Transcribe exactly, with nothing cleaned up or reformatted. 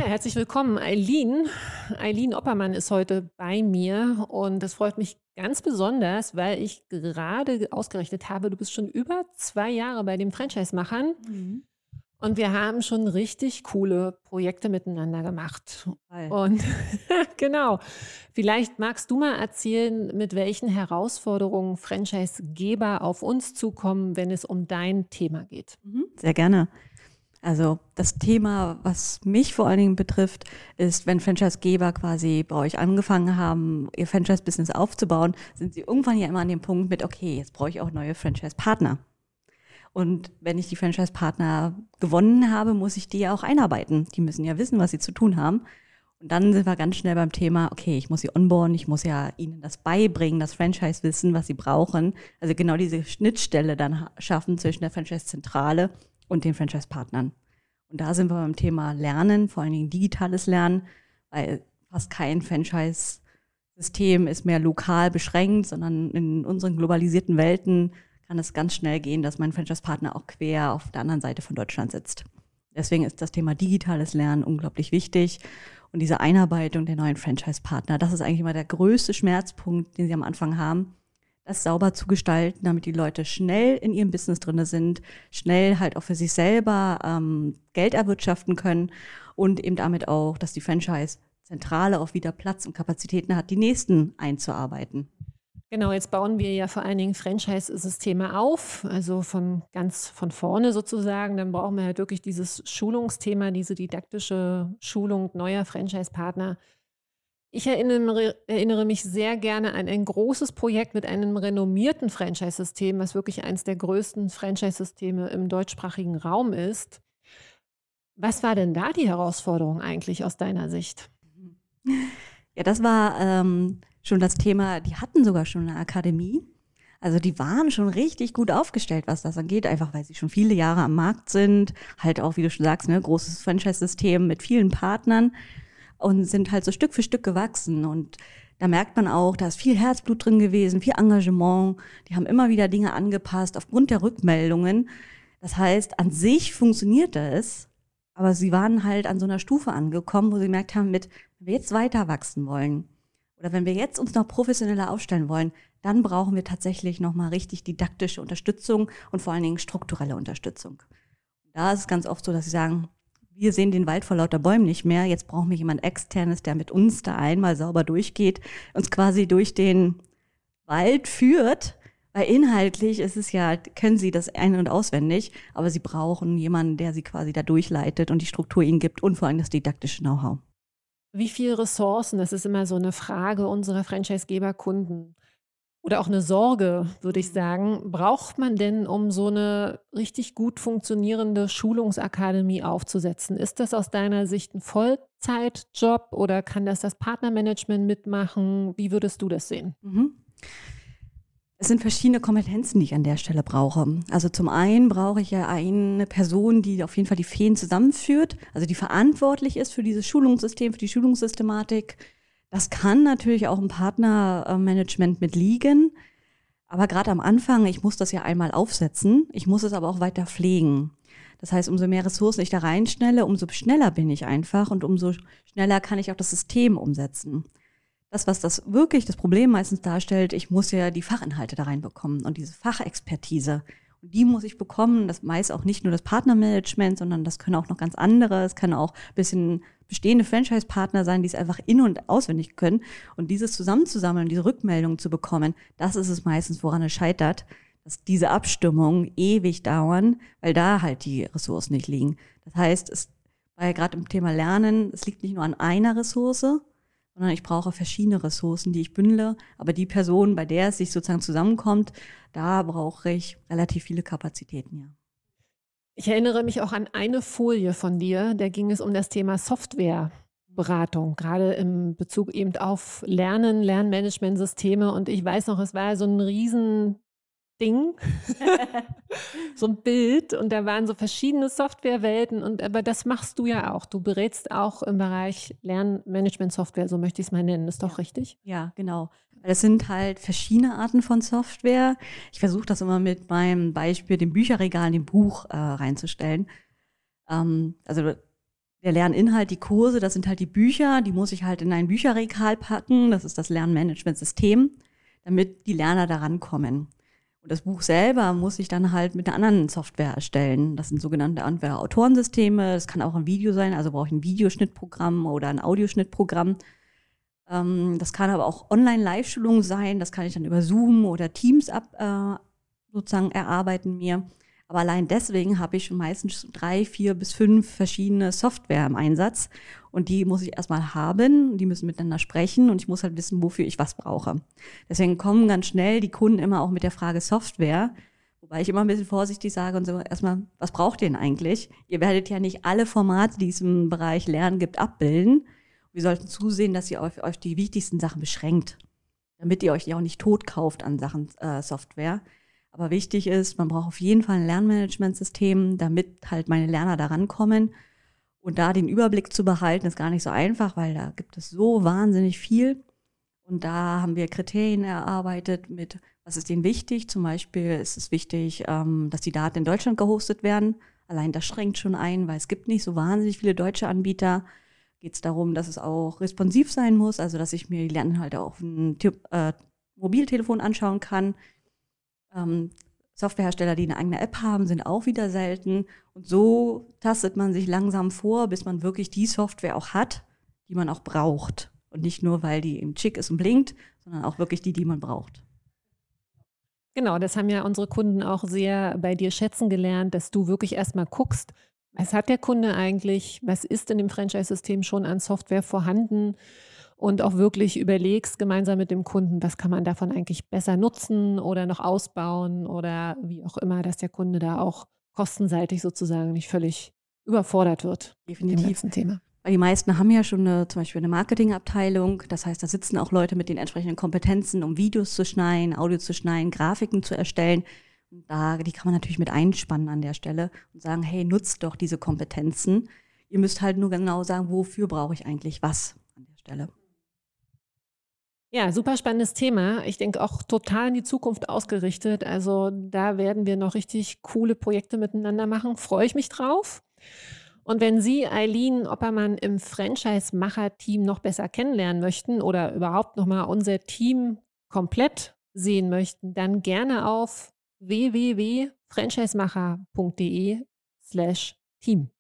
herzlich willkommen, Eileen. Eileen Oppermann ist heute bei mir und das freut mich ganz besonders, weil ich gerade ausgerechnet habe, du bist schon über zwei Jahre bei den Franchise-Machern Mhm. und wir haben schon richtig coole Projekte miteinander gemacht. Toll. Und genau, vielleicht magst du mal erzählen, mit welchen Herausforderungen Franchise-Geber auf uns zukommen, wenn es um dein Thema geht. Mhm. Sehr gerne. Also das Thema, was mich vor allen Dingen betrifft, ist, wenn Franchisegeber quasi bei euch angefangen haben, ihr Franchise-Business aufzubauen, sind sie irgendwann ja immer an dem Punkt mit, okay, jetzt brauche ich auch neue Franchise-Partner. Und wenn ich die Franchise-Partner gewonnen habe, muss ich die ja auch einarbeiten. Die müssen ja wissen, was sie zu tun haben. Und dann sind wir ganz schnell beim Thema, okay, ich muss sie onboarden, ich muss ja ihnen das beibringen, das Franchise-Wissen, was sie brauchen. Also genau diese Schnittstelle dann ha- schaffen zwischen der Franchise-Zentrale und den Franchise-Partnern. Und da sind wir beim Thema Lernen, vor allen Dingen digitales Lernen, weil fast kein Franchise-System ist mehr lokal beschränkt, sondern in unseren globalisierten Welten kann es ganz schnell gehen, dass mein Franchise-Partner auch quer auf der anderen Seite von Deutschland sitzt. Deswegen ist das Thema digitales Lernen unglaublich wichtig. Und diese Einarbeitung der neuen Franchise-Partner, das ist eigentlich immer der größte Schmerzpunkt, den sie am Anfang haben, das sauber zu gestalten, damit die Leute schnell in ihrem Business drin sind, schnell halt auch für sich selber ähm, Geld erwirtschaften können und eben damit auch, dass die Franchise-Zentrale auch wieder Platz und Kapazitäten hat, die nächsten einzuarbeiten. Genau, jetzt bauen wir ja vor allen Dingen Franchise-Systeme auf, also von ganz von vorne sozusagen. Dann brauchen wir halt wirklich dieses Schulungsthema, diese didaktische Schulung neuer Franchise-Partner. Ich erinnere, erinnere mich sehr gerne an ein großes Projekt mit einem renommierten Franchise-System, was wirklich eines der größten Franchise-Systeme im deutschsprachigen Raum ist. Was war denn da die Herausforderung eigentlich aus deiner Sicht? Ja, das war ähm, schon das Thema, die hatten sogar schon eine Akademie. Also die waren schon richtig gut aufgestellt, was das angeht, einfach weil sie schon viele Jahre am Markt sind, halt auch, wie du schon sagst, ne, großes Franchise-System mit vielen Partnern und sind halt so Stück für Stück gewachsen. Und da merkt man auch, da ist viel Herzblut drin gewesen, viel Engagement. Die haben immer wieder Dinge angepasst aufgrund der Rückmeldungen. Das heißt, an sich funktionierte es, aber sie waren halt an so einer Stufe angekommen, wo sie gemerkt haben, mit, wenn wir jetzt weiter wachsen wollen oder wenn wir jetzt uns noch professioneller aufstellen wollen, dann brauchen wir tatsächlich nochmal richtig didaktische Unterstützung und vor allen Dingen strukturelle Unterstützung. Da ist es ganz oft so, dass sie sagen, wir sehen den Wald vor lauter Bäumen nicht mehr, jetzt brauchen wir jemand Externes, der mit uns da einmal sauber durchgeht, uns quasi durch den Wald führt, weil inhaltlich ist es ja, können sie das ein- und auswendig, aber sie brauchen jemanden, der sie quasi da durchleitet und die Struktur ihnen gibt und vor allem das didaktische Know-how. Wie viele Ressourcen, das ist immer so eine Frage unserer Franchise-Geber-Kunden oder auch eine Sorge, würde ich sagen, braucht man denn, um so eine richtig gut funktionierende Schulungsakademie aufzusetzen? Ist das aus deiner Sicht ein Vollzeitjob oder kann das das Partnermanagement mitmachen? Wie würdest du das sehen? Mhm. Es sind verschiedene Kompetenzen, die ich an der Stelle brauche. Also zum einen brauche ich ja eine Person, die auf jeden Fall die Fäden zusammenführt, also die verantwortlich ist für dieses Schulungssystem, für die Schulungssystematik. Das kann natürlich auch im Partnermanagement mitliegen. Aber gerade am Anfang, ich muss das ja einmal aufsetzen, ich muss es aber auch weiter pflegen. Das heißt, umso mehr Ressourcen ich da reinstelle, umso schneller bin ich einfach und umso schneller kann ich auch das System umsetzen. Das, was das wirklich das Problem meistens darstellt, ich muss ja die Fachinhalte da reinbekommen und diese Fachexpertise. Und die muss ich bekommen, das meist auch nicht nur das Partnermanagement, sondern das können auch noch ganz andere, es können auch ein bisschen bestehende Franchise-Partner sein, die es einfach in- und auswendig können. Und dieses zusammenzusammeln, diese Rückmeldungen zu bekommen, das ist es meistens, woran es scheitert, dass diese Abstimmungen ewig dauern, weil da halt die Ressourcen nicht liegen. Das heißt, es, weil gerade im Thema Lernen, es liegt nicht nur an einer Ressource, sondern ich brauche verschiedene Ressourcen, die ich bündle. Aber die Person, bei der es sich sozusagen zusammenkommt, da brauche ich relativ viele Kapazitäten, ja. Ich erinnere mich auch an eine Folie von dir, da ging es um das Thema Softwareberatung, gerade im Bezug eben auf Lernen, Lernmanagementsysteme. Und ich weiß noch, es war so ein Riesending, so ein Bild und da waren so verschiedene Softwarewelten. Und aber das machst du ja auch. Du berätst auch im Bereich Lernmanagement-Software, so möchte ich es mal nennen. Ist doch richtig? Ja, genau. Das sind halt verschiedene Arten von Software. Ich versuche das immer mit meinem Beispiel, dem Bücherregal, dem Buch äh, reinzustellen. Ähm, also der Lerninhalt, die Kurse, das sind halt die Bücher, die muss ich halt in ein Bücherregal packen, das ist das Lernmanagementsystem, damit die Lerner da rankommen. Und das Buch selber muss ich dann halt mit einer anderen Software erstellen. Das sind sogenannte entweder Autorensysteme, das kann auch ein Video sein, also brauche ich ein Videoschnittprogramm oder ein Audioschnittprogramm. Ähm, das kann aber auch Online-Live-Schulung sein, das kann ich dann über Zoom oder Teams ab, äh, sozusagen erarbeiten mir. Aber allein deswegen habe ich schon meistens drei, vier bis fünf verschiedene Software im Einsatz. Und die muss ich erstmal haben, die müssen miteinander sprechen und ich muss halt wissen, wofür ich was brauche. Deswegen kommen ganz schnell die Kunden immer auch mit der Frage Software, wobei ich immer ein bisschen vorsichtig sage und so erstmal, was braucht ihr denn eigentlich? Ihr werdet ja nicht alle Formate, die es im Bereich Lernen gibt, abbilden. Wir sollten zusehen, dass ihr auf, auf die wichtigsten Sachen beschränkt, damit ihr euch ja auch nicht tot kauft an Sachen äh, Software. Aber wichtig ist, man braucht auf jeden Fall ein Lernmanagementsystem, damit halt meine Lerner da rankommen. Und da den Überblick zu behalten, ist gar nicht so einfach, weil da gibt es so wahnsinnig viel. Und da haben wir Kriterien erarbeitet mit, was ist denen wichtig? Zum Beispiel ist es wichtig, ähm, dass die Daten in Deutschland gehostet werden. Allein das schränkt schon ein, weil es gibt nicht so wahnsinnig viele deutsche Anbieter. Geht es darum, dass es auch responsiv sein muss, also dass ich mir die Lerninhalte auf dem äh, Mobiltelefon anschauen kann. Ähm, Softwarehersteller, die eine eigene App haben, sind auch wieder selten. Und so tastet man sich langsam vor, bis man wirklich die Software auch hat, die man auch braucht. Und nicht nur, weil die eben schick ist und blinkt, sondern auch wirklich die, die man braucht. Genau, das haben ja unsere Kunden auch sehr bei dir schätzen gelernt, dass du wirklich erstmal guckst, was hat der Kunde eigentlich, was ist in dem Franchise-System schon an Software vorhanden und auch wirklich überlegst gemeinsam mit dem Kunden, was kann man davon eigentlich besser nutzen oder noch ausbauen oder wie auch immer, dass der Kunde da auch kostenseitig sozusagen nicht völlig überfordert wird mit dem Definitiv. ganzen Thema. Weil die meisten haben ja schon eine, zum Beispiel eine Marketingabteilung. Das heißt, da sitzen auch Leute mit den entsprechenden Kompetenzen, um Videos zu schneiden, Audio zu schneiden, Grafiken zu erstellen. Und da, die kann man natürlich mit einspannen an der Stelle und sagen, hey, nutzt doch diese Kompetenzen. Ihr müsst halt nur genau sagen, wofür brauche ich eigentlich was an der Stelle. Ja, super spannendes Thema. Ich denke auch total in die Zukunft ausgerichtet. Also da werden wir noch richtig coole Projekte miteinander machen. Freue ich mich drauf. Und wenn Sie, Eileen Oppermann, im Franchise-Macher-Team noch besser kennenlernen möchten oder überhaupt nochmal unser Team komplett sehen möchten, dann gerne auf w w w punkt franchisemacher punkt de slash team.